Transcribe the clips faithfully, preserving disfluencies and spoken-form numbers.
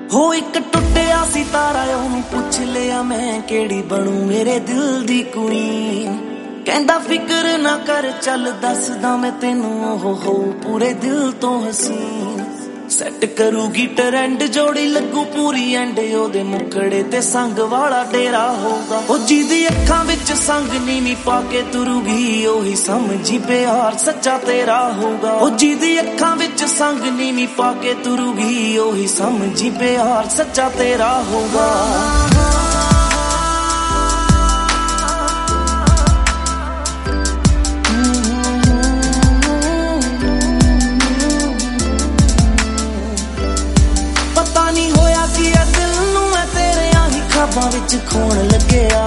हो एक टुटिया सितारा ओनू पुछ लिया मैं केड़ी बनू मेरे दिल दी कुईन। कहंदा फिक्र ना कर चल दसदा मैं तेनू ओह हो पूरे दिल तो हसीन। सैट करूगी ट्रेंड जोड़ी लगू पूरी एंड ओदे मुखड़े ते संग वाला डेरा होगा। ओ जिदी अखां विच संग नीवी पाके तुरूगी ओही समझी प्यार सच्चा तेरा होगा। ओ जिदी अखां विच संग नीवी पाके तुरूगी ओही समझी प्यार सच्चा तेरा होगा। ख्वाबां विच खोण लग्या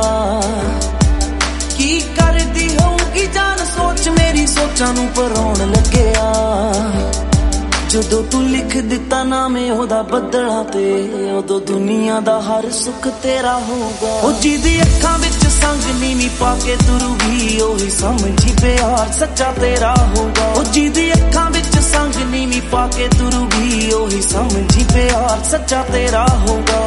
की करदी होगी जान सोच मेरी सोचां नू परोण लग्या। जदों तू लिख दिता नाम ओदा बदला ते उदों दुनिया दा हर सुख तेरा होगा। ओ जिदी अखां विच संग नीवी पाके तुरूगी ओही समझी प्यार सच्चा तेरा होगा। ओ जिदी अखां विच संग नीवी पाके तुरूगी ओही समझी प्यार सच्चा तेरा होगा।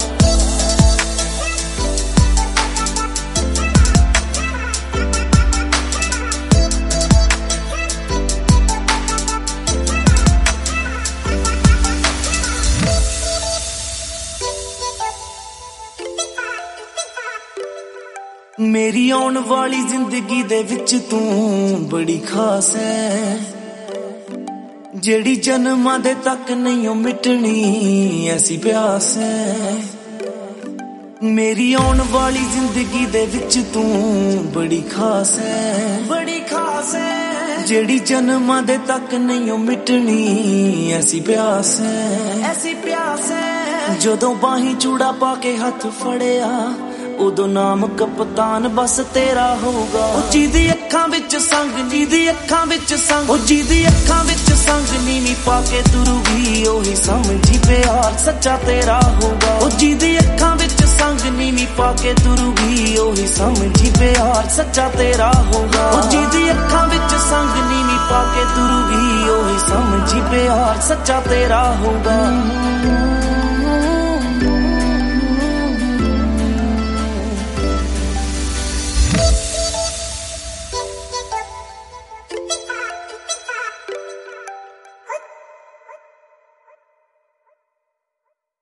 मेरी आउण वाली जिंदगी दे विच तू बड़ी खास है, जेड़ी जन्मां दे तक नहीं मिटनी ऐसी प्यास है। मेरी आउण वाली जिंदगी दे विच तू बड़ी खास है, बड़ी खास है, जेड़ी जन्मां दे तक नहीं मिटनी ऐसी प्यास है, ऐसी प्यास है। जदों बाही चूड़ा पाके हथ फड़िया उदों नाम कप्तान बस तेरा होगा। ओ जिदी अखां विच संग जिदी अखां विच संग ओ जिदी अखां विच संग नीवी पाके तुरूगी ओही समझी प्यार सच्चा तेरा होगा। ओ जिदी अखां विच संग नीवी पाके तुरूगी ओही समझी प्यार सच्चा तेरा होगा। ओ जिदी अखां विच संग नीवी पाके तुरूगी ओही समझी प्यार सच्चा तेरा होगा।